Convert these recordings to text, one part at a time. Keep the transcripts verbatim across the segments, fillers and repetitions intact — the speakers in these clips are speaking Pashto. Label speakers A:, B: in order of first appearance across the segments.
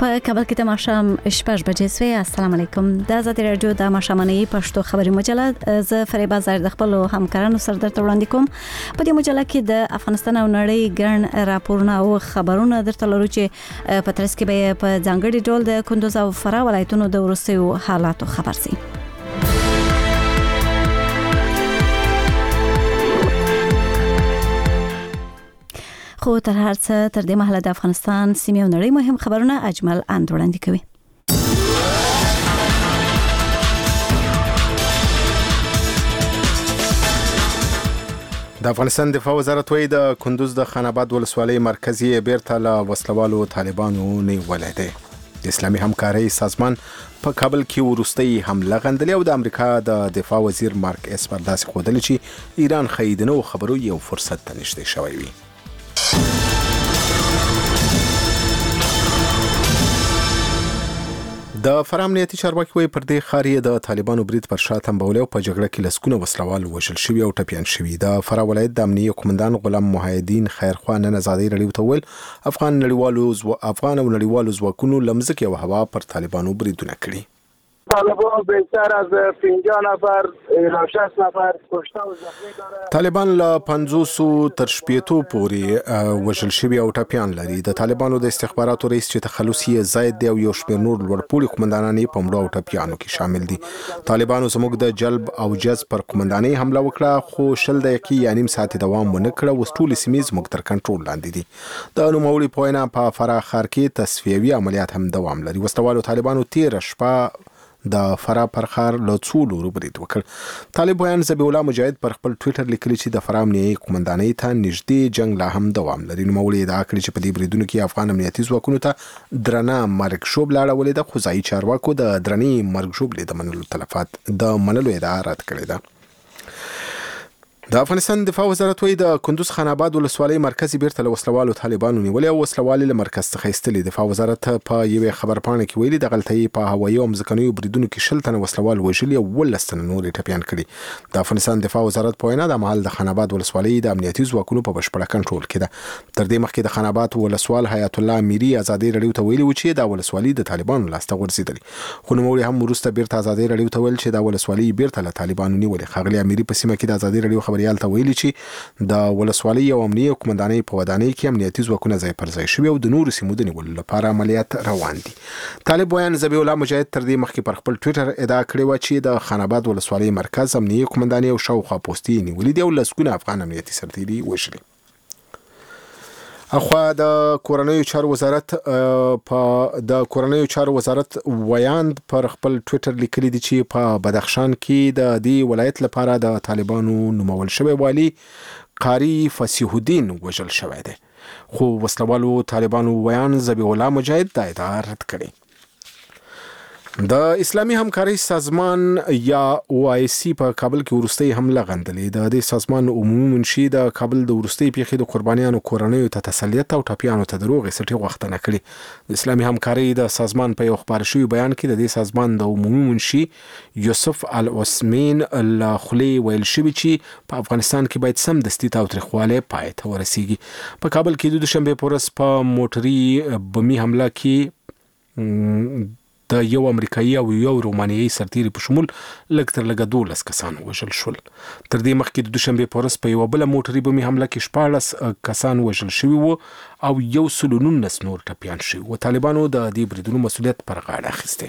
A: په کابل کې د ماښام شپږ بجې سوې. السلام علیکم. د آزادي رادیو د ماښامنۍ پښتو خبري مجله ز فریبا زار د خپل همکارانو سره درته وړاندې کوم. په دې مجله کې د افغانستان او نړۍ ګڼ راپورونه او خبرونه درته لرو چې په ترڅ کې به په ځانګړي ډول د کندوز او فراه ولایتونو د وروستیو حالاتو خبر سي. خو تر هر څه تر دې مهاله د افغانستان سیمې او نړۍ مهم خبرونه اجمل اند وړاندې کوي.
B: د افغانستان دفاع وزارت وایي د کندوز د خان آباد ولسوالۍ مرکز یې بیرته له وسلوالو طالبانو نیولی دی. د اسلامي همکارۍ سازمان په کابل کې وروستۍ حمله غندلې او د امریکا د دفاع وزیر مارک اسپر داسې ښودلې چې ایران ښایي د نوو خبرو یو فرصت ته نږدې شوی وي. د فراه امنیتي چارواکي وایي پر دې ښار یې د طالبانو برید پر شا تنبولی او په جګړه کې لسګونه وسلوال وژل شوي او ټپیان شوي. د فراه ولایت د امنیه قومندان غلام محی خیرخوا نن ازادۍ راډیو ته وویل افغان نړیوالو زو... افغان او نړیوالو ځواکونو له مځکې او هوا پر طالبانو بریدونه کړي.
C: طالبان بیشتر از پنجاه نفر الی شصت نفر کشته و زخمی داره. طالبان
B: له پنځوس تر شپږ پورې وژل شوي او ټپیان لري. د طالبانو د استخباراتو رئیس چې تخلص یې زاید دی او یو شمېر نور لوړپوړي قومندانان یې په مړو او ټپیانو کې شامل دي. طالبانو زموږ د جلب او جذب پر قومندانۍ حمله وکړه خو شل دقیقې یا نیم ساعت دوام ونه کړ. اوس ټولې سیمې زموږ تر کنټرول لاندې دي. د نوموړي په وینا په فراه ښار کې تصفیوي عملیات هم دوام لري. وسلوالو طالبانو تېره شپه د فراه پر ښار له څو لورو برید وکړ. طالب ویان ذبیح الله مجاهد پر خپل ټویټر لیکلي چې د فراه امنیتي قومندانۍ ته نږدې جنگ لا هم دوام لري. نوموړي ادعا کړې چې په دې بریدونو کې افغان امنیتي ځواکونو ته درنه مرګ ژوبله اړولې ده خو ځایي چارواکو د درنې مرګ ژوبلې د منلو تلفات د منلو ادعا رد کړې ده. د افغانستان دفاع وزارت وایي د کندوز خان آباد ولسوالۍ مرکز بیرته له وسلوالو طالبانو نیولې او وسلوالې له مرکز څخه ایستلې. دفاع وزارت په یوې خبرپاڼه کې ویلي د غلطۍ په هوایي او ځمکنیو بریدونو کې شل تنه وسلوال وژلي او ولس تنه نور ټپیان کړي. د افغانستان دفاع وزارت په وینا د مهال د خان آباد ولسوالۍ د امنیتي ځواکونو په بشپړه کنټرول کې ده. تر دې مخکې د خان آباد ولسوال حیات الله میری ازادي رادیو ته ویلي و چې د ولسوالۍ د طالبانو لاسته ورسېدلې. خو نوموړي هم وروسته بیرته ازادي رادیو ته ویل چې د ولسوالۍ بیرته له طالبانو نیولې. ښاغلي میری په سیمه کې د ازادي رادیو خبريال ته ویلي چې د ولسوالۍ او امنیه قومندانۍ په ودانۍ کې امنیتي ځواکونه ځای پر ځای شوي او د نورو سیمو د نیولو لپاره عملیات روان دي. طالب ویان ذبیح الله مجاهد تر دې مخکې پر خپل ټویټر ادعا کړې و چې د خان آباد ولسوالۍ مرکز امنیه قومندانۍ او شاوخوا پوستې نیولې دي او لسګونه افغان امنیتي سرتیري وژلي. اخوا د کورنیو چارو وزارت په د کورنیو چارو وزارت ویاند پر خپل ټویټر لیکلي دي چې په بدخشان کې د دې ولایت لپاره د طالبانو نومول شوی والی قاری فصیح الدین وژل شوی دی. خو وسلوالو طالبانو ویان ذبیح الله مجاهد دا ادعا رد کړي. د اسلامي همکارۍ سازمان یا او آی سی په کابل کې وروستۍ حمله غندلې. د دې سازمان عمومي منشي د کابل د وروستۍ پیښې د قربانیانو کورنیو ته تسلیت او ټپیانو ته د روغې سټې غوښتنه کړې. د اسلامي همکارۍ د سازمان په یو خپاره شوي بیان کې د دې سازمان د عمومي منشي یوسف العثمین له خولې ویل شوي چې په افغانستان کې باید سمدستي تاوتریخوالی پای ته ورسیږي. په کابل کې د دوشنبې په ورځ په موټري بمي حمله کې د یو امریکایي او یو رومانیایي سرتیري په شمول لږ تر لږه دولس کسان وژل شول. تر دې مخکې د دوشنبې په ورځ په یوه بله موټري بمي حمله کې شپاړس کسان وژل شوي وو او یو سل نولس نور ټپیان شوي وو. طالبانو د دې بریدونو مسؤلیت پر غاړه اخیستی.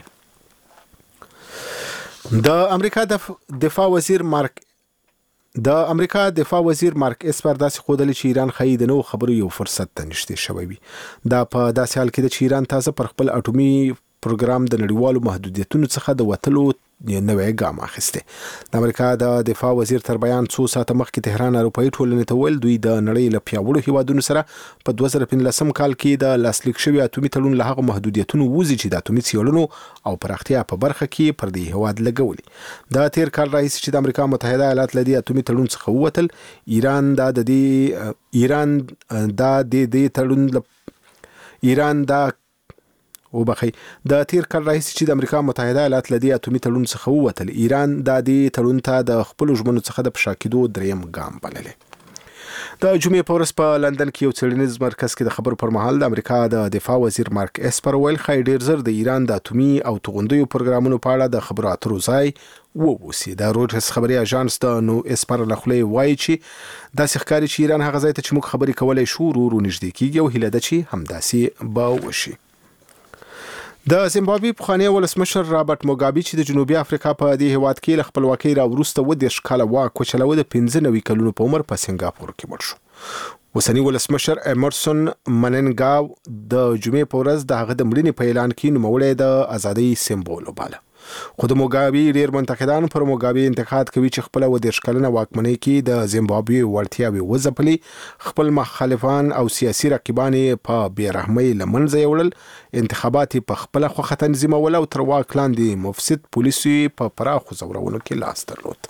B: د امریکا د دفاع وزیر مارک د امریکا دفاع وزیر مارک اسپر داسې ښودلې چې ایران ښایي د نوو خبرو یو فرصت ته نږدې شوی وي. دا په داسې حال کې ده چې ایران تازه پر خپل اټومي پروګرام د نړیوالو محدودیتونو څخه د وتلو نوی ګام اخیستی. د امریکا د دفاع وزیر تر بیان څو ساعته مخکې تهران اروپایي ټولنې ته ویل دوی د نړۍ له پیاوړو هیوادونو سره په دوه زره پنځلسم کال کې د لاسلیک شوي اټومي تړون له هغو محدودیتونو ووځي چې د اټومي څیړنو او پراختیا په برخه کې پر دې هیواد لګولي. د تیر کال راهیسې چې د امریکا متحده ایالات له دې اټومي تړون څخه ووتل، ایران دا د دې ایران دا د دې تړون ایران دا وبخي د تیر کال راهیسې چې د امریکا متحده ایالات له دې اټومي تړون څخه ووتل، ایران دا د تړون ته د خپل ژمنو څخه د پشا کېدو دریم ګام بللی. د جمعې په ورځ په لندن کې یو څېړنیز مرکز کې د خبرو پر مهال د امریکا د دفاع وزیر مارک اسپر ویل خای ډیر زر د ایران د اتومي او توغندیو پروګرامونو په اړه د خبرو اترو ځای ووسی. د رويټرز خبري اژانس د نو اسپر لخلې وایي چې د ښکاری چې ایران هغه ځای ته چې موږ خبرې کولای شو ورو نږدې کیږي او هیله ده چې همداسي به وشي. د زیمبابوې پخوانی ولسمشر رابرټ موګابي چې د جنوبي افریقا په دې هیواد کې له خپلواکۍ را وروسته و د شکاله واک وچلوه د پنځه نوي کلونو په عمر په سنگاپور کې مړ شو. اوسنی ولسمشر امرسون مننګاو د جمعې په ورځ د هغه د مړینې په اعلان کې نوموړی د ازادۍ سمبول وباله. خو د موګابي ډیر منتقدان پر موګابي انتقاد کوي چې خپل و د شکلنه واکمنۍ کې د زیمبابوې وړتیاوي وځپلي، خپل مخالفان او سیاسي رقیبان په بیرحمۍ لمنځه یوړل، انتخابات په خپل خوښه تنظیمول او تر واک لاندې مفسد پولیسي په پراخو زورونو کې لاس درلود.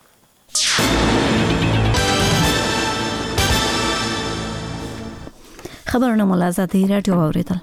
A: خبرونه ملازمه رادیو اوریدل.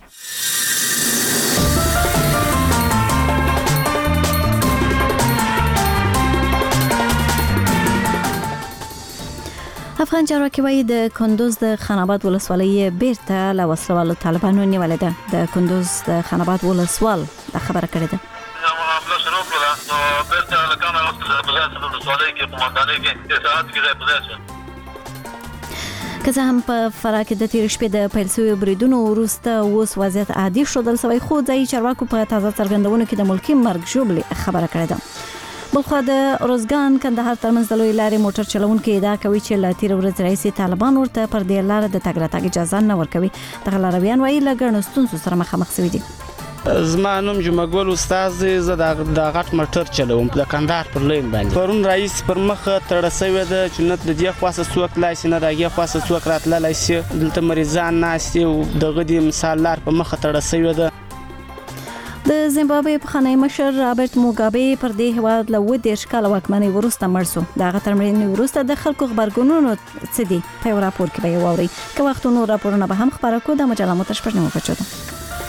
A: افغان چارواکي وايي د کندوز د خاناباد ولسوالۍ بیرته له وسلوالو طالبانو نیولې ده. د کندوز د خاناباد ولسوال د خبره کړې ده.
D: حمله شروع کړه نو بیرته له کانه وسله په ځای ولسوالۍ کې قومندانۍ کې اطلاعات کې ځای په ځای شو.
A: که څه هم په فراه کې د تیر شپې د پیل شویو بریدونو وروسته اوس وضعیت عادي شودل سوی، خو ځایي چارواکو په تازه څرګندونو کې د ملکي مرګ ژوبلې خبره کړې ده. بلخوا د روزګان کندهار ترمنځ د لوی لارې موټر چلونکي ادعا کوي چې له تیر ورځ راهیسې طالبان ورته پر دې لاره د تګ راتګ اجازه نه ورکوي. دغه لارویان وايي له ګڼو ستونزو سره مخامخ شوي دي.
E: زما نوم جمعګل استاد، زه د غټ موټر چلوم د کندهار پر لین باندې. پرون رئیس پر مخ تړه شوی د چنت د دې خاصه څوک لای سي نه دغه خاصه څوک راتللی سي، دلته مریضان ناشتي او دغه د مثال لار په مخ تړه شوی ده.
A: د زیمبابوې پخوانی مشر رابرټ موګابي پر دې هیواد له ودېرش کاله واکمنۍ وروسته مړ شو. د هغه تر مړینې وروسته د خلکو خبرګونونو څه دي په یو راپور کې به یې واورئ. که وخت نور راپورونه به هم خپاره کړو. د مجله مو ته شپږ نیمه بجو ده.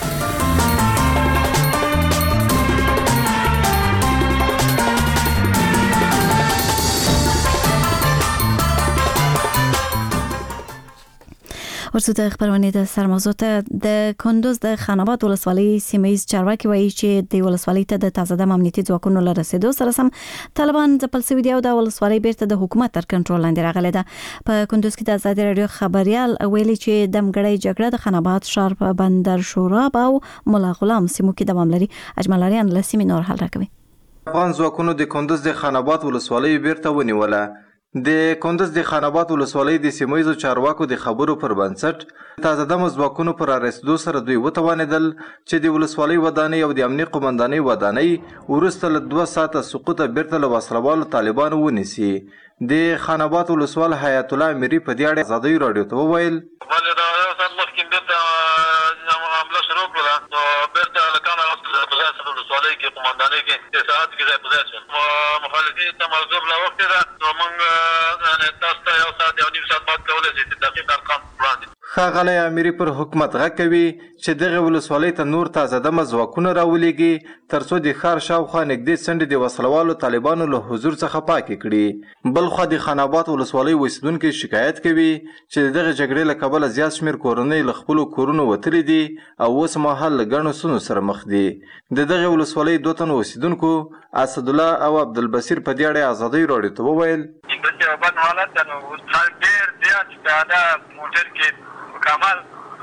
A: ورسو د خبرونه د سرموضوع ته د کندوز د خاناباد ولسوالۍ سیمه‌ییز چارواکي وایي چې د ولسوالۍ ته د تازه دم امنیتي ځواکونو له رسیدو سره سم طالبان ځپل شوي دي او د ولسوالۍ بیرته د حکومت تر کنټرول لاندې راغلې ده. په کندوز کې د ازادي رادیو خبريال ویلي چې دمګړی جګړه د خاناباد ښار په بندر شوراب او مولا غلام سیمو کې دوام لري. اجمل اریان له سیمې نور حل راکوي.
F: افغان ځواکونو د کندوز د خاناباد ولسوالۍ بیرته ونیوله. د کندوز د خاناباد ولسوالۍ د سیمه‌ییزو چارواکو د خبرو پر بنسټ تازه دمه ځواکونو پر رسیدو سره دوی وتوانېدل چې د ولسوالۍ ودانۍ او د امنیي قومندانۍ ودانۍ وروسته له دوه ساعته سقوطه بیرته له وسلوالو طالبانو ونیسي. د خاناباد ولسوال حیات الله امیري په دې اړه ازادي رادیو ته وویل
D: ولې دا یو ساعت مخکې بیرته حمله شروع کړه نو بیرته له کانه وسله په ځای ولسوالۍ کې قومندانۍ کې اطلاعات کې ځای په ځای شو. مخالفین ته موضوع لا وخت ده نو موږ تاسو ته یو ساعت یو نیم ساعت بعد کولی شئ چې دقیق ارقام وړاندې.
F: ښاغلی امیري پر حکومت غږ کوي چې دغه ولسوالۍ ته نور تازه دمه ځواکونه راولېږي تر څو د ښار شاوخوا نږدې څنډې د وسلوالو طالبانو له حضور څخه پاکې کړي. بلخوا د خاناباد ولسوالۍ اوسېدونکي شکایت کوي چې د دغه جګړې له کبله زیات شمېر کورنۍ له خپلو کورونو وتلي دي او اوس مهال له ګڼو ستونزو سره مخ دي. د دغه ولسوالۍ دوه تنو اوسېدونکو اسدالله او عبدالبصیر په دې اړه ازادۍ راډیو ته وویل
D: چې بد حالت ده نو ډېر زیات پیاده موټر کې کمال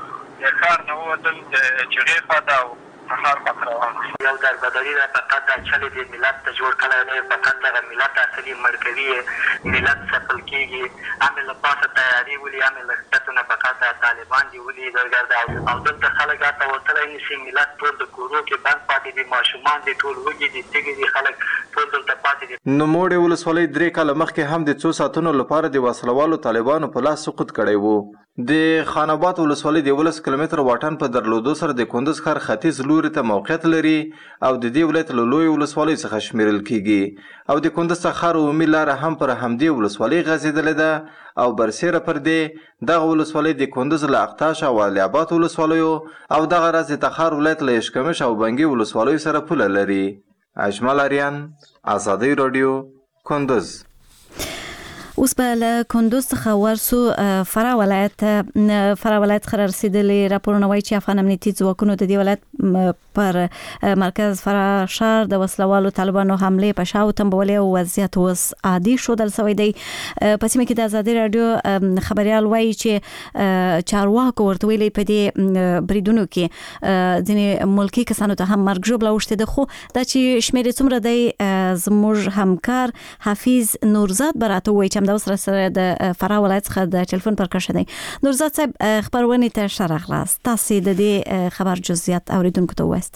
D: د ښار نه ووتل د چغې خواته او ښار خواته روان
G: یو دربدري ده فقط دا چلې د ملت ته جوړ کړی دی، فقط دغه ملت اصلي مړ کوي یې، ملت سفل کېږي، همې له پاسه تیاري ولي، همې له ښکته نه فقط دا طالبان دي ولي درګرده او دلته خلک هلته وتلی نه شي. ملت ټول د کورو کې بند پاتې دي، ماشومان دي ټول وږي دي، تږي دي، خلک ټول دلته پاتې دي.
F: نوموړې ولسوالۍ درې کاله مخکې هم د څو ساعتونو لپاره د وسلوالو طالبانو په لاس سقوط کړی و. د خاناباد ولسوالۍ د یولس کیلومتره واټن په درلودو سره د کندوز ښار ختیځ لوري ته موقعیت لري او د دې ولایت له لویو ولسوالیو څخه شمیرل کیږي او د کندوز څخه ښار عمومي لاره هم پر همدې ولسوالۍ غځېدلې ده او برسیره پر دې دغه ولسوالۍ د کندوز له اقتاش او علي اباد ولسوالیو او دغه راز د تخار ولایت له اشکمش او بنګي ولسوالیو سره پوله لري. اجمل اریان، ازادي رادیو، کندوز.
A: اوس به له کندوز څخه ورسو فراه ولایت فراه ولایت څخه رسیدلي راپورونه وایي چې افغان امنیتي ځواکونو د دې ولایت پر مرکز فراه ښار د وسلوالو طالبانو حمله په شاو تنبولې او وضعیت اوس عادي شودل سوی دی. په سیمه کې د ازادي رادیو خبريال وایي چې چارواکو ورته ویلي په دې بریدونو کې ځینې ملکی کسانو ته هم مرګ ژوبله وشته ده، خو دا چې شمېر څومره دی زموږ همکار حفیظ نورزاد براته وایي چې هم د وسره سره د فراه ولایت څخه د ټلیفون پر کښه دی. نورزاد صاحب خبرونه ته شرح خلاص تاسو د دې خبر جزئیات اوریدونکو ته وایست.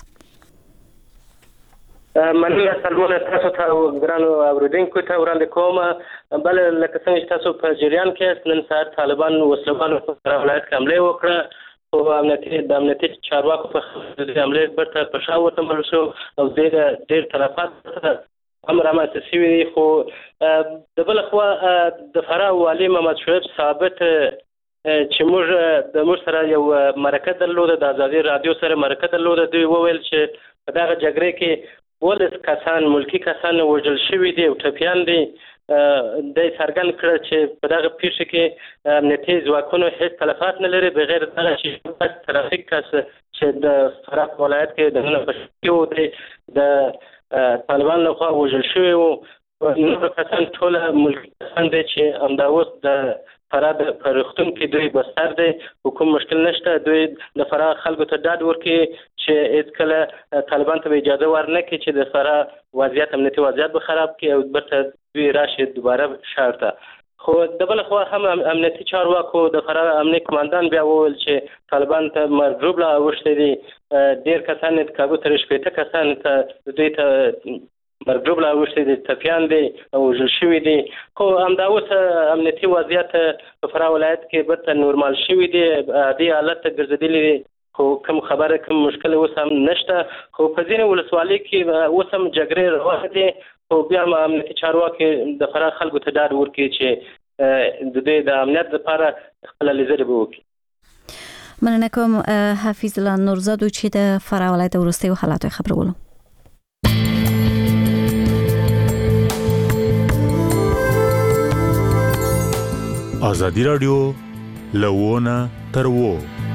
H: مننه سلمونه تاسو ته ګرانو اوریدونکو ته وړاندې کوم. بل لکه څنګه چې تاسو په جریان کې نن سهار طالبان وسلوالو په فراه ولایت کې حمله وکړه او امنیتي د امنیتي چارواکو په خبره حمله برته په شاو تمل شو او ډېر ډېر طرفات امر رامنځته شوي دي. خو د بل خوا د فراه والي محمد شعیب ثابت چې موږ د موږ سره یو مرکه درلوده، د ازادي رادیو سره مرکه درلوده، دوی وویل چې په دغه جګړې کې ولس کسان ملکی کسان وژل شوي دي او ټپیان دي. د څرګند کړ چې په دغه پیښه کې امنیتي ځواکونو هیڅ تلفات نه لري بغیر دغه چې ترافیک کس چې د فراه ولایت کې د نن په دی د طالبان لخوا وژل شوي وو. نور کسان ټول ملکی کسان دي چې همدا اوس د فراه د پرختون کې دوی بستر دی، حکومت مشکل نشته. دوی د فراه خلکو ته ډاډ ورکړي چې هیڅ کله طالبان ته اجازه ورنه کړي چې د فراه وضعیت امنیتي وضعیت به خراب کړي او برته دوی راشي دوباره ښار ته. خو د بل خوا هم امنیتي چارواکو د فراه امنیتي کمانډان بیا وویل چې طالبان ته مرګ ژوبله اوښتې دي. ډېر کسان د کابو تر شپېته کسان ته دوی ته مرګ ژوبله اوښتې دي، ټپیان دي او وژل شوي دي. خو همدا اوس امنیتي وضعیت په فراه ولایت کې برته نورمال شوي دي، عادي حالت ته ګرځېدلي دي. خو کوم خبره کوم مشکل اوس هم نشته. خو په ځینې ولسوالۍ کې اوس هم جګړې روانې دي. خو بیا هم امنیتي چارواکي د فراه خلکو ته ډاډ ورکړي چې د دوی د امنیت لپاره خپله لیزرې به وکړي.
A: مننه کوم حفیظ الله نورزاد چې د فراه ولایت وروستیو حالاتو خبرولو.
I: ازادي رادیو لوونه تر وو.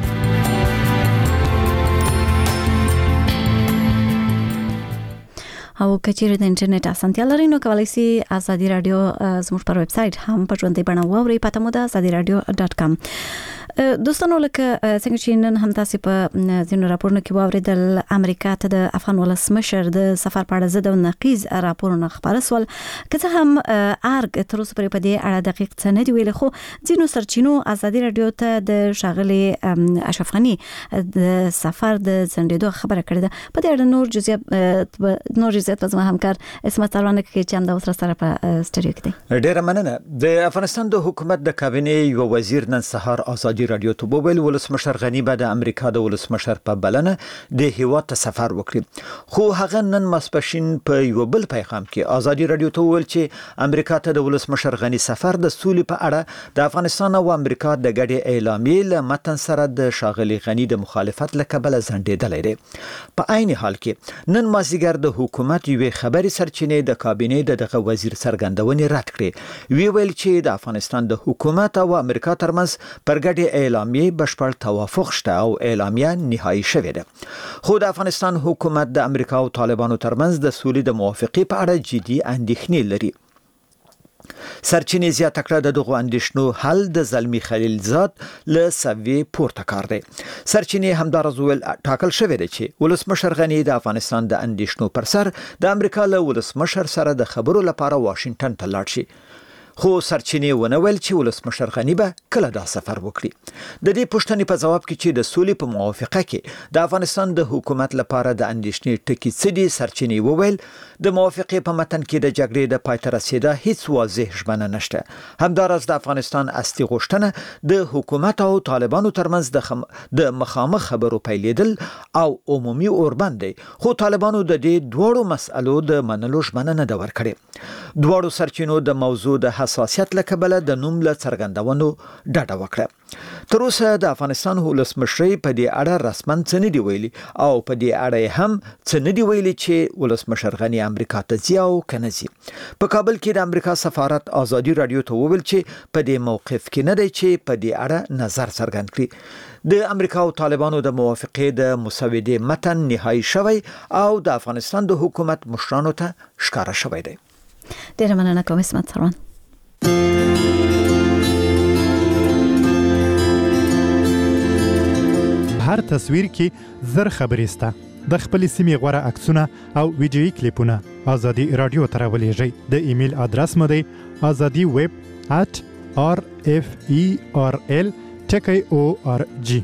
A: او کچېره د انټرنیټ اسانتیا لري نو کولای شئ ازادي رادیو زموږ پر ویب سټ هم په ژوندۍ بڼه واورئ. پته مو ده ازادي رادیو ډاټ کام. دوستانو لکه څنګه چې نن هم تاسو په ځینو راپورونو کې واوریدل امریکا ته د افغان ولسمشر د سفر په اړه زده او نقیض راپورونه خبره سول. که څه هم ارګ تر اوسه پورې په دې اړه دقیق څه نه دی ویلي، خو ځینو سرچینو ازادي رادیو ته د ښاغلي اشرف غني د سفر د ځنډېدو خبره کړې ده. په دې اړه نور جزئیات نور جزئیات زما همکار اسمت سروانه کې چې هم د اوسره سره په سټډیو کې دی.
J: ډیره مننه. د افغانستان د حکومت د کابینې یو وزیر نن سهار ازادي رادیو ته وویل ولسمشر غنی به د امریکا د ولسمشر په بلنه د هیواد ته سفر وکړي. خو هغه نن ماسپښین په یو بل پیغام کې ازادي رادیو ته وویل چې امریکا ته د ولسمشر غنی سفر د سولې په اړه د افغانستان او امریکا د ګډې اعلامیې له متن سره د ښاغلي غنی د مخالفت له کبله ځنډېدلی دی. په عین حال کې نن مازدیګر د حکومت یوې خبري سرچینې د کابینې د دغه وزیر څرګندونې رد کړې. وی ویل چې د افغانستان د حکومت او امریکا ترمنځ پر ګډې اعلامیې بشپړ توافق شته او اعلامیه نهایی شوې ده. خو د افغانستان حکومت د امریکا او طالبانو ترمنځ د سولې د موافقې په اړه جدي اندېښنې لري. سرچینې زیاته کړه د دغو اندېښنو حل د زلمي خلیلزاد له سوي پورته کار دی. سرچینې همدارز ویل ټاکل شوې ده چې ولسمشر غني د افغانستان د اندېښنو پر سر د امریکا له ولسمشر سره د خبرو لپاره واشنگټن ته لاړ شي. خو سرچینې ونه ویل چې ولسمشر غنی به کله دا سفر وکړي. د دې پوښتنې په جواب کې چې د سولې په موافقه کې د افغانستان د حکومت لپاره د اندېښنې ټکي څه دي، سرچینې وویل د موافقې په متن کې د جګړې د پای ته رسیدا هیڅ واضح ژمنه نشته. همدارس د افغانستان اصلي غوښتنه د حکومت او طالبانو ترمنځ د خم... د مخامخ خبرو پیلېدل او عمومي اوربند دی. خو طالبانو د دې دوړو مسألو د منلو ژمنه نه ده ورکړې. دوړو سرچینو د موضوع د حساسیت له کبله د نوم له څرګندونو ډډه وکړه. تر اوسه د افغانستان ولسمشر په دې اړه رسماً څه نه دی ویلي او په دې اړه هم څه نه دی ویلي چې ولسمشر غنی امریکا ته ځي او کنه ځي. په کابل کې د امریکا سفارت آزادي رادیو ته وویل چې په دې موقف کې نه دی چې په دې اړه نظر څرګند کړي. د امریکا او طالبانو د موافقې د مسودې متن نهایی شوی او د افغانستان د حکومت مشرانو ته ښکاره شوی دی.
A: ډیره مننه کوم اسمت سروان.
K: هر تصویر کې زر خبرې سته. د خپل سیمې غوره عکسونه او ویډیویي کلیپونه آزادي رادیو ته راولېږئ. د ایمیل ادرس مو دی azadi web at r f e r l ټکی او ار جی.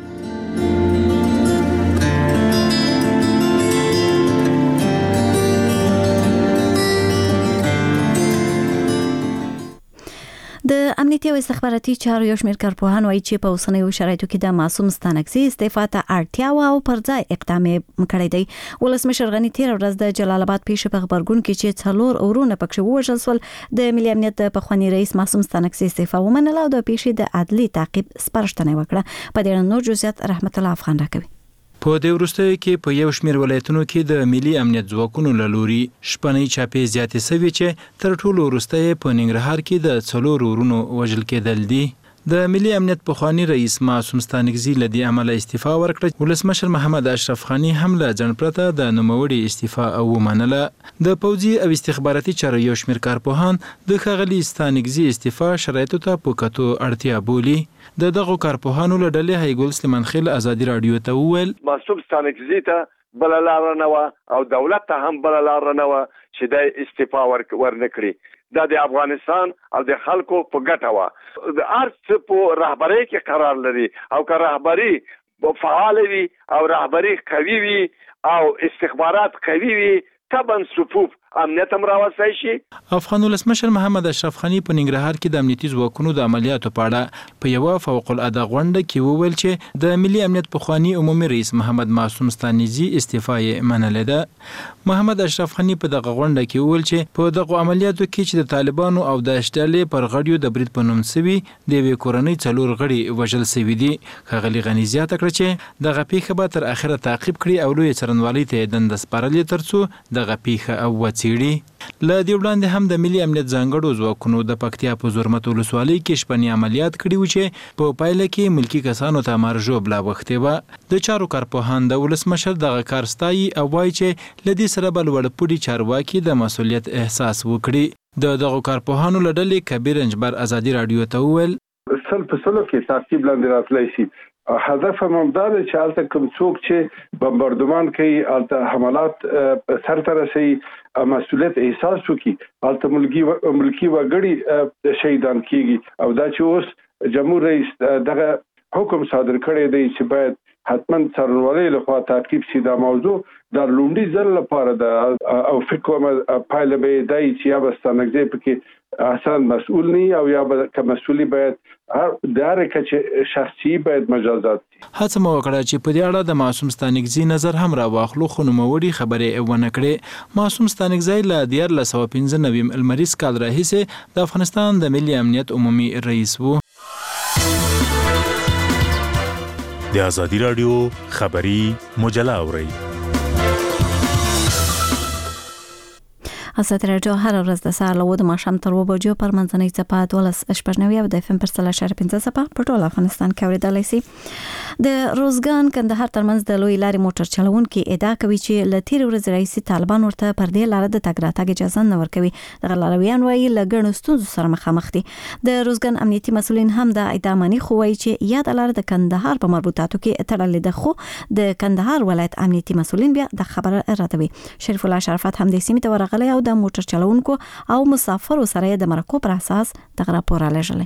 A: د امنیتي او استخباراتي چارو یو شمېر کارپوهان وایي چې په اوسنیو شرایطو کې د معصوم ستانکزي استعفا ته اړتیا او پر ځای اقدام کړی دی. ولسمشر غنی تیر ورځ د جلال آباد پیښې په خبرګون کې چې څلور اورونه پکښې ووژل شول د ملي امنیت د پخواني رئیس معصوم ستانکزي استعفا ومنله او د پیښې د عدلي تعقیب سپارښتنه وکړه. په دې اړه نور جزئیات رحمت الله افغان راکوي.
L: په دې وروستیو کې په یو شمېر ولایتونو کې د ملي امنیت ځواکونو له لوري شپنۍ چاپې زیاتې سوي چې تر ټولو وروسته په ننګرهار کې د څلورو ورونو وژل کېدل دي. د ملي امنیت پخواني رئیس معصوم ستانکزي له دې امله استعفا ورکړه. ولسمشر محمد اشرف غني هم له ځنډ پرته د نوموړي استعفا ومنله. د پوځي او استخباراتي چارو یو شمېر کارپوهان د ښاغلي ستانکزي استعفا شرایطو ته په کتو اړتیا بولي. د دغو کارپوهانو له ډلې هیګل سلیمان خیل آزادي رادیو ته وویل
M: معصوم ستانکزي ته بل لار نه و او دولت ته هم بل لار نه و چې د استعفا ورنکړي. دا د افغانستان او د خلکو په ګټه و. د ارڅ په رهبرۍ کې قرار لري او که رهبري فعال وي او رهبري قوي وي او استخبارات قوي وي طبعا صفوف امنیت هم راوستای شي.
L: افغان ولسمشر محمد اشرف غني په ننګرهار کې د امنیتي ځواکونو د عملیاتو په اړه په یوه فوق العاده غونډه کې وویل چې د ملي امنیت پخواني عمومي رئیس محمد معصوم ستانکزي استعفا یې منلې ده. محمد اشرف غني په دغه غونډه کې وویل چې په دغه عملیاتو کې چې د طالبانو او د اشتلې پر غړیو د برید په نوم سوي د یوې کورنۍ څلور غړي وژل سوي دي. ښاغلي غني زیاته کړه چې دغه پیښه به تر اخره تعقیب کړي او لوی څارنوالۍ ته دنده سپارلې ترڅو دغه پیښه او وڅېړي. له دې وړاندې هم د ملي امنیت ځانګړو ځواکونو د پکتیا په زرمت ولسوالۍ کې شپني عملیات کړي وو چې په پایله کې ملکي کسانو ته مرژوبله وختې وه. د چارو کارپوهان د ولسمشر دغه کار ستایي او وایي چې له دې سره به لوړپوړي چارواکي د مسؤلیت احساس وکړي. د دغو کارپوهانو له ډلې کبیر انجبر آزادي رادیو ته وویل
N: سل په سلو کې ترتیب لاندې راتلی شي. هدف هم دا دی چې هلته کوم څوک چې بمباردمان کوي هلته حملات سرته رسوي مسؤلیت احساس وکړي هلته ملکي ملکي وګړي شهیدان کیږي او دا چې اوس جمهور رئیس دغه حکم صادر کړی دی چې باید حتما څارنوالۍ لخوا تعقیب شي. دا موضوع د لومړي ځل لپاره ده او فکر کوم پایله به دی چې یا به ستانکزي پکې اصلا مسؤول نه او یا به که مسؤلی باید هر داره که شخصي باید مجازات دي.
L: هڅه مو وکړه چې په دې اړه د معصوم ستانکزي نظر هم راواخلو خو نوموړي خبرې ونه کړې. معصوم ستانکزي له دیارلس سوه پنځه نوي لمریز کال راهیسې د افغانستان د ملي امنیت عمومي رئیس وو.
I: د آزادي رادیو خبري مجله اورئ.
A: آزادي رادیو هر ورځ د سهار له اوه د ماښام تر اوه بجو پر منځنۍ څپه دولس شپږ نوي او د اف ام پر سل اشاریه پنځه څپه په ټول افغانستان کې اورېدلی سي. د روزګان کندهار ترمنځ د لوی لارې موټر چلوونکي ادعا کوي چې له تېرې ورځې راهیسې طالبان ورته پر دې لاره د تګ راتګ اجازه نه ورکوي. دغه لارویان وایي له ګڼو ستونزو سره مخامخ دي. د روزګان امنیتي مسؤلین هم دا ادعا مني خو وایي چې یاده لاره د کندهار په مربوطاتو کې تړلې ده خو د کندهار ولایت امنیتي مسؤلین بیا د خبره ردوي. شریف الله شرافت هم د سیمې ته ورغلی او د موټر چلوونکو او مسافرو سره د مرکو پر اساس دغه راپور رالیږلی.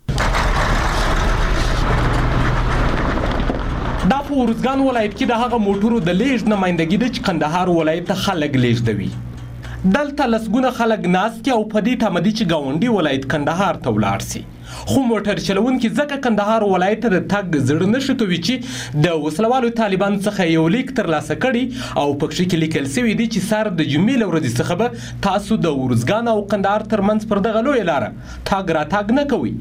O: دا په ورزګان ولایت کې د هغه موټرو د لیږد نمایندګي ده چې کندهار ولایت ته خلک لیږدوي. دلته لسګونه خلک ناست دي او په دې تمه دي چې ګاونډي ولایت کندهار ته ولاړ سي خو موټر چلونکي ځکه کندهار ولایت ته د تګ زړه نشي کوي چې د وسلوالو طالبان څخه یو لیک ترلاسه کړي او پکې کې لیکل شوی دی چې سار د جمعې له ورځې څخه به تاسو د ورزګان او کندهار ترمنځ پر دغه لویه لاره تګ راتګ نه کوئ.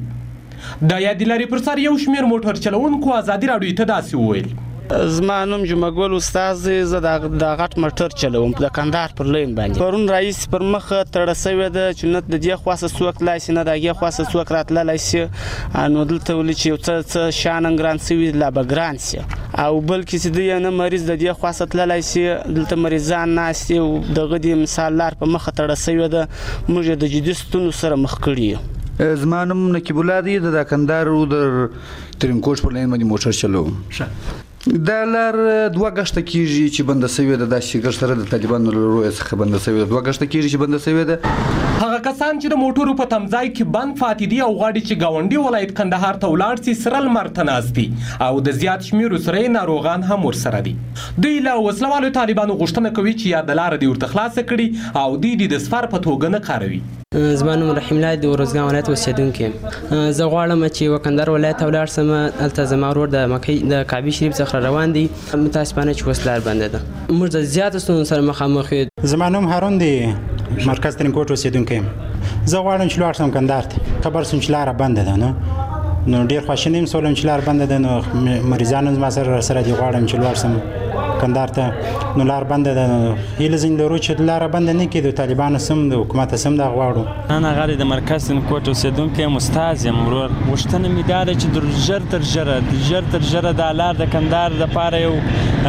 O: د یادې لارې پر سر یو شمېر موټر چلونکو ازادي راډیو ته داسې وویل:
E: زما نوم جمعه ګل استاد دی، زه د غټ موټر چلوم د کندهار پر لین باندې. پرون رئیس پر مخ تړه شوې ده چې نه د دې خاصه څوک تلای شي نه د هغې خاصه څوک راتللی شي، نو دلته ولې چې یو څه څه شیان ګران شوي لا به ګران شي، او بلکې چې د یو نه مریض د دې خاصه تللی شي، دلته مریضان ناست دي او دغه د مثال لار په مخه تړه شوې ده، موږ یې د جدي ستونزو سره مخ کړي یو.
P: زما نوم نقیب الله دی، د کندهار د ترینکوټ پر لین باندې موټر چلوم. دا لار دوه غشته کیږي چې بنده شوې ده، دا شي غشت سره د طالبانو له روی څخه بنده شوې ده، دوه غشته کیږي چې بنده شوې ده.
O: هغه کسان چې د موټرو په تمځای کې بند فاتې دي او غواړي چې ګاونډي ولایت کندهار ته ولاړ شي، سره لمر ته ناست دي او د زیات شمېرو سره یې ناروغان هم ورسره دي. دوی له وسلوالو طالبانو غوښتنه کوي چې یا د لارې دې ورته خلاصه کړي او دوی دې د سفر په توګه نه کاروي.
Q: زما نوم رحیم الله د ورزګان ولایت اوسېدونکی یم. زه غواړم چې وکندهار ولایت ته ولاړ شم، هلته زما ورور د مکې د کعبې شریف څخه روان دی، متاسفانه چې اوس لار بنده ده، موږ د زیاتو ستونزو سره مخامخ یو.
R: زما نوم هارون دی، مرکز ترینکوټ اوسېدونکی یم. زه غواړم چې لاړ شم کندهار ته، خبر شوم چې لاره بنده ده، نو نو ډېر خواشینی یم سولم چې لار بنده ده، نو مریضان زما سره سره دي، غواړم چې لاړ شم کندهار ته، نو لار بنده ده، نو هیله ځینې لرو چې لاره بنده نه کړي، د طالبانو سم د حکومت سم دا غواړو.
S: انا غاړې د مرکز ترینکوټ اوسېدونکی یم، استاد یم ورور. غوښتنه مې دا ده چې د ژر تر ژره ژر تر ژره دا لار د کندهار دپاره یو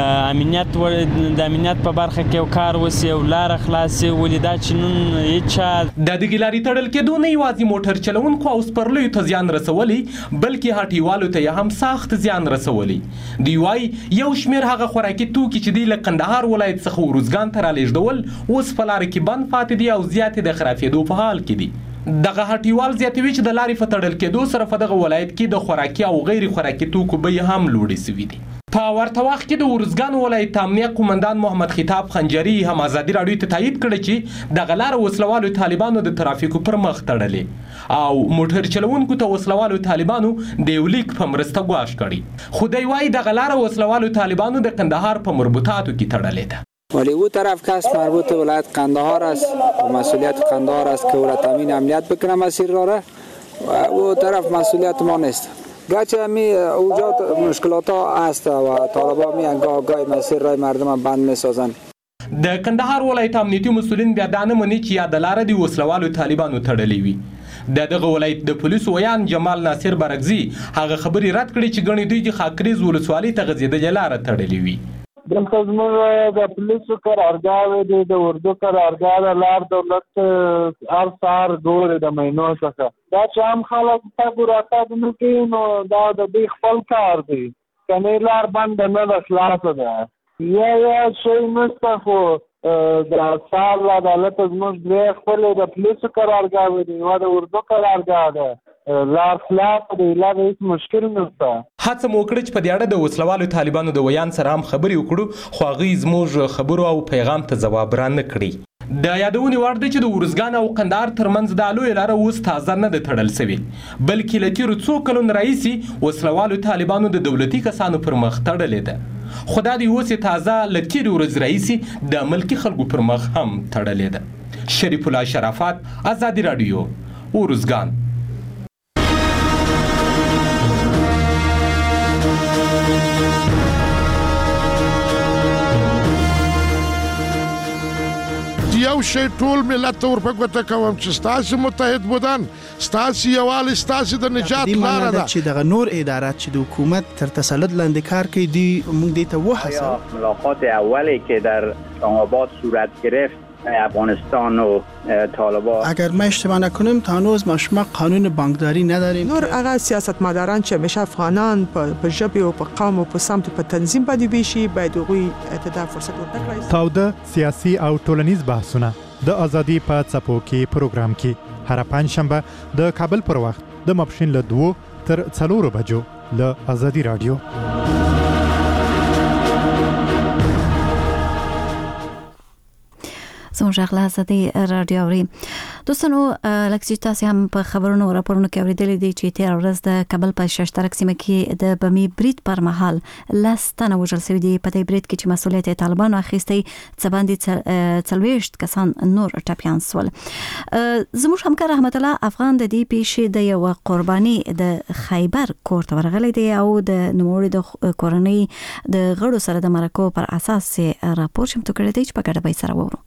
S: امنیت د امنیت په برخه کې یو کار وسي او لاره خلاصي، ولې دا چې نن هېچا
O: د دغې لارې تړل کېدو نه یوازې موټر چلونکو او سپرلیو ته زیان رسولی، بلکې هټیوالو ته یې هم سخت زیان رسولی. دوی وایي یو شمېر هغه خوراکي توکي چې دوی له کندهار ولایت څخه ورزګان ته رالېږدول اوس په لاره کې بند پاتې دي او زیاتې د خرافېدو په حال کې دي. دغه هټیوال زیاتوي چې د لارې په تړل کېدو سره په دغه ولایت کې د خوراکي او غیر خوراکي توکو بیې هم لوړې شوي دي. په ورته وخت کې د ورزګان ولایت امنیه قومندان محمد خطاب خنجري هم ازادي راډیو ته تایید کړی چې دغه لاره وسلوالو طالبانو د ترافیکو پر مخ تړلې او موټر چلونکو ته وسلوالو طالبانو د یو لیک په مرسته ګواښ کړي، خو دی وایي دغه لاره وسلوالو طالبانو د کندهار په مربوطاتو کې تړلې ده.
T: ولی او طرف کس مربوط ولایت قندهار است و مسئولیت قندهار است که او را تامین امنیت بکنه مسیر را و او طرف مسئولیت ما نیست. گرچه می اوجات مشکلات ها است و طالبان می گاه گاه مسیر رای مردم بند می سازند.
O: د کندهار ولایت امنیتي مسولین بیا دا نه مني چې یا د لارې د وسلوالو طالبانو تړلې وي. د دغه ولایت د پولیسو ویان جمال ناصر برګزي هغه خبرې رد کړې چې ګڼې دوی د خاکریز ولسوالۍ ته غځېدلې لاره تړلې وي.
C: دلته زموږ د پولیسو قرارګاه دی، د اردو قرارګاه د لار دولت هر سهار ګوري د مینو څخه. دا چې عام خلک تګ راتګ نه کوي نو دا د دوی خپل کار دی، کنې لار بنده نه ده، خلاصه ده. یا یا شی نشته، خو د سهار له عدالت زموږ درې خپلې د پولیسو قرارګاه دی، یوه د اردو قرارګاه ده، لار خلاصه دی، لاره هېڅ مشکل نشته.
O: هڅه مو وکړه چې په دې اړه د وسلوالو طالبانو د ویان سره هم خبرې وکړو، خو هغوی زموږ خبرو او پیغام ته ځواب را نه کړي. د یادونې وړ دی چې د ورزګان او کندهار ترمنځ دا لویه لاره اوس تازه نه ده تړل سوې، بلکې له تېرو څو کلونو راهیسې وسلوالو طالبانو د دولتي کسانو پر مخ تړلې ده، خو دا د اوس یې تازه له تېرې ورځې راهیسې د ملکي خلکو پر مخ هم تړلې ده. شریف الله شرافت، ازادي راډیو، ورزګان.
U: یو شی ټول ملت ته ورپګوته کوم چې ستاسو متحد بودن، ستاسو یووالی ستاسو د نجات لاره ده.
V: چې دغه نور ادارات چې د حکومت تر تسلط لاندې کار کوي دی موږ دې ته وهڅوو.
W: ملاقات اولی که در اسلام آباد صورت گرفت افغانستان و طالبان،
V: اگر ما اشتباه نکنیم تا هنوز ما شما قانون بانکداری نداریم.
X: نور هغه سیاستمداران چې همیشه افغانان په ژبه او په قوم او په سمت په تنظیم باندې ویشي باید هغوی ته فرصت ورکړي.
K: تاوده سیاسي او ټولنیز بحثونه د ازادي په څپو کې پروګرام کې هر پنځشنبه د کابل پر وخت د ماپښین له دوه تر څلورو بجو له ازادي رادیو.
A: زموږ غلا ازادي رادیو اوري. دوستانو لکه تاسو هم په خبرونو او راپورونو کې اوریدلې دي چې تیر ورځ د کابل په ششترک سیمه کې د بمی برید پر مهال لاستنه وژل شوی دی. په دې برید کې چې مسؤلیت طالبانو اخیستی څه باندې څلوېښت کسان نور ټپیان شول. زموږ همکار رحمت الله افغان د دې پیښې د یو قرباني د خیبر کور ته ورغلی دی او د نوموړي د کورنۍ د غړو سره د مرکو پر اساس راپور چمتو کړی دی چې په ګډه به سره وورو.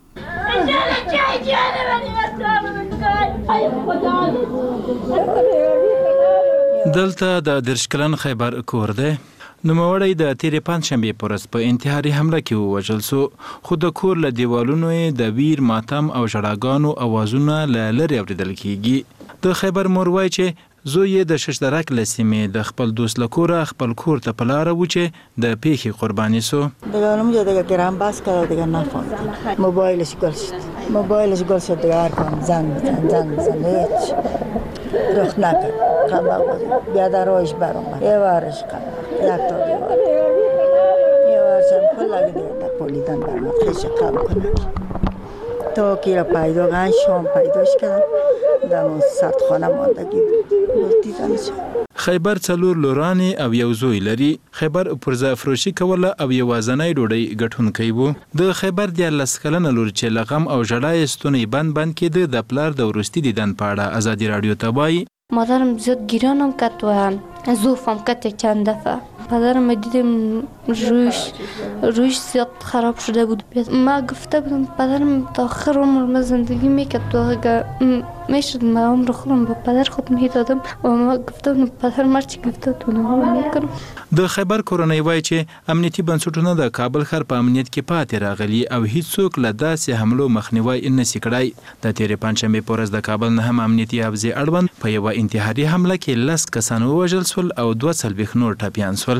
L: دلته د درشکلن خیبر کور دی. نوموړی د تیرې پنجشنبې په ورځ په انتحاري حمله کې ووژل سو، خو د کور له دیوالونو یې د ویر، ماتم او ژړاګانو اوازونه له لرې اورېدل کېږي. د خیبر مور وایي چې زوی یې د ششترک له سیمې د خپل دوست له کوره خپل کور ته په لاره و چې د پیښې قرباني سو.
B: دیگه اونجا دیگه گرم بس کرد دیگه نفهمید. موبایلش گل شد. موبایلش گل شد دیگه هر کام زنگ بزن زنگ بزن هیچ رخ نکرد. خنده بود. بیا در رویش برام. یه وارش کرد. یک تا دیوار. یه وارشم کل لگه دیگه پولیدن برام خیش کم کنه. تو کی را پیدا کردن شام پیداش کردن. دمو سردخانه ماندگی دیدنش.
L: خیبر څلور لورانې او یو زوی لري. خیبر پرزه فروشي کوله او یوازنۍ ډوډۍ ګټونکی و. د خیبر دیارلس کلنه لور چې له غم او ژړا یې ستونی بند بند کېده د پلار د وروستي دیدن په اړه ازادي راډیو ته وایي.
D: مادرم زیاد گیرانم کرد و زوفم کرد چند دفعه. پدرم دیدم رویش رویش زیاد خراب شده بود. ما گفته بودم پدرم تا آخر عمر زندگی میکرد و اگه میشد ما عمر خودم با پدر خود میدادم و ما گفته بودم پدر مرچی گفته بودم میکنم.
L: د خیبر کورنۍ وایي چې امنیتي بنسټونه د کابل ښار په امنیت کې پاتې راغلي او هیڅوک له داسې حملو مخنیوی نشي کړی. د تیرې پنجشنبې په ورځ د کابل نه هم امنیتي حافظې اړوند په یوه انتحاري حمله کې لس کسان ووژل شول او دوه څلوېښت نور ټپیان شول.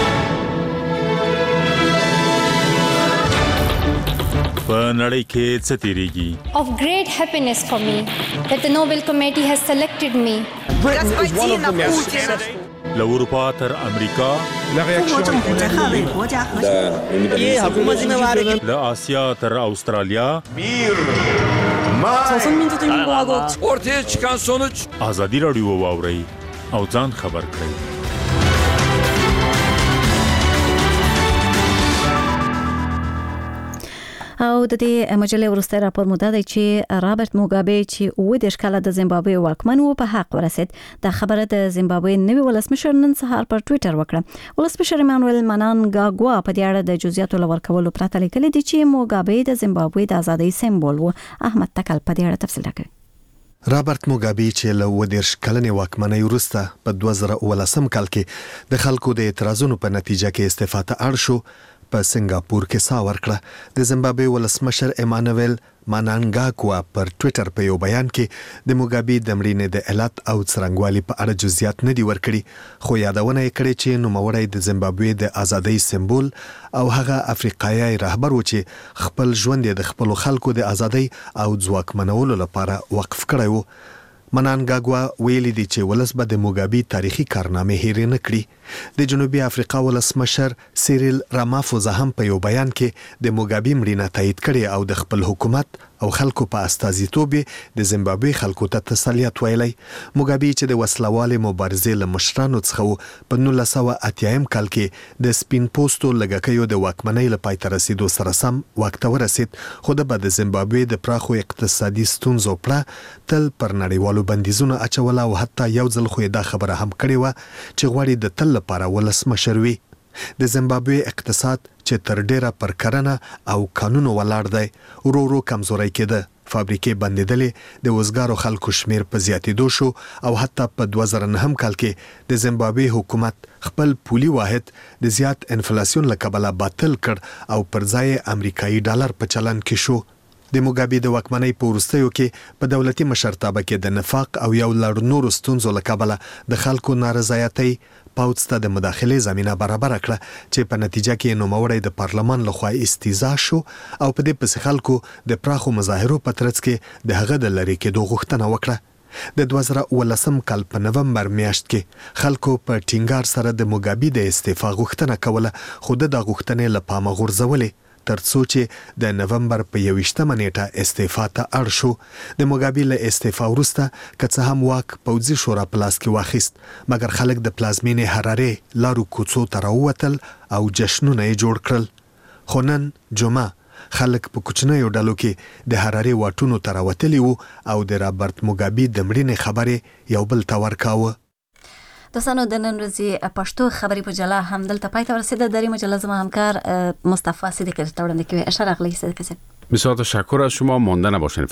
I: په نړۍ کې څه تیریږي؟
F: Of great happiness for me that the Nobel Committee has selected me.
I: Britain is one of the most. له اروپا تر امریکا، له آسیا تر استرالیا،
G: ortaya çıkan sonuç
I: ازادي راډیو واورئ او ځان خبر کړئ.
A: او د دې مجلې وروسته راپور مو دا دی چې رابرټ موګابي چې اوه دېرش کاله د زیمبابوې واکمن و په حق ورسید. دا خبره د زیمبابوې نوي ولسمشر نن سهار پر ټویټر وکړه. ولسمشر ایمانوئل منانګاګوا په دې اړه د جزئیاتو له ورکولو پرته لیکلي دي چې موګابي د زیمبابوې د ازادۍ سمبول و. احمد تکل په دې اړه تفصیل راکوي.
Y: رابرټ موګابي چې له اوه دېرش کلنې واکمنۍ وروسته په دوه زره اوولسم کال کې د خلکو د اعتراضونو په نتیجه کې استعفا ته اړ شو، په سنگاپور کې سا ورکړه. د زیمبابوې ولسمشر ایمانوئل منانګاګوا پر ټویټر په یو بیان کې د موګابي د مړینې د علت او څرنګوالي په اړه جزئیات نه دي ورکړي، خو یادونه یې کړې چې نوموړی د زیمبابوې د ازادۍ سمبول او هغه افریقایي رهبر و چې خپل ژوند یې د خپل خلکو د ازادۍ او ځواکمنولو لپاره وقف کړی و. منانګاګوا ویلي دي چې ولس به د موګابي تاریخي کارنامې هېرې نه کړي. د جنوبي افریقا ولسمشر سیریل رامافوزا هم په یو بیان کې د موګابي مړینه تایید کړې او د خپل حکومت او خلکو په استازیتوب د زیمبابوې خلکو ته تسلیت ویلی. موګابي چې د وسلوالې مبارزې له مشرانو څخه په نولس سوه اتیایم کال کې د سپین پوستو لږکیو د واکمنۍ له پای ته رسیدو سره سم واک ته ورسید، خو د به د زیمبابوې د پراخو اقتصادي ستونزو پړه تل پر نړیوالو بندیزونو اچوله او حتی یو ځل خو دا خبره هم کړې وه چې غواړي د تل لپاره ولسمشر وي. د زیمبابوې اقتصاد چې تر ډیره پر کرنه او قانونو ولاړ دی ورو ورو کمزوری کېده. فابریکې بندېدلې، د وزګارو خلکو شمیر په زیاتېدو شو او حتی په دوه زره نهم کال کې د زیمبابوې حکومت خپل پولي واحد د زیات انفلاسیون له کبله باطل کړ او پر ځای امریکایي ډالر په چلن کې شو. د موګابي د واکمنۍ په وروستیو کې په دولتي مشرتابه کې د نفاق او یو لړ نورو ستونزو له کبله د خلکو نارضایتۍ پاوڅ ته د مداخلې زمینه برابر کړه چې په نتیجه کې نوموړی د پارلمان لخوا استیضاح شو او په دې پسې خلکو د پراخو مظاهرو په ترڅ کې د هغه د لرې کېدو غوښتنه وکړه. د دوه زره اوولسم کال په نومبر میاشت کې خلکو په ټینګار سره د موګابي د استعفا غوښتنه کوله، خو د غوښتنې له پامه غورځولې ترڅو چې د نومبر په یویشتمه نیټه استعفا ته اړ شو. د موګابي له استعفا وروسته که څه هم واک پوځي شورا په لاس کې واخیست، مګر خلک د پلازمینې حرارې لارو کوڅو ته راووتل او جشنونه یې جوړ کړل. خو نن جمعه خلک په کوچنیو ډلو کې د حرارې واټونو ته راوتلي وو او د رابرټ موګابي د مړینې خبرې یو بل ته ورکاوه.
A: دوستانو د نن ورځې پښتو خبري مجله هم دلته پای ته ورسیده. در این مجله زما همکار مصطفی صدیقی را وړاندې کوي. اشاره اغلی صدیقی صاحب.
E: بسیار تشکر از شما. مانده نباشین.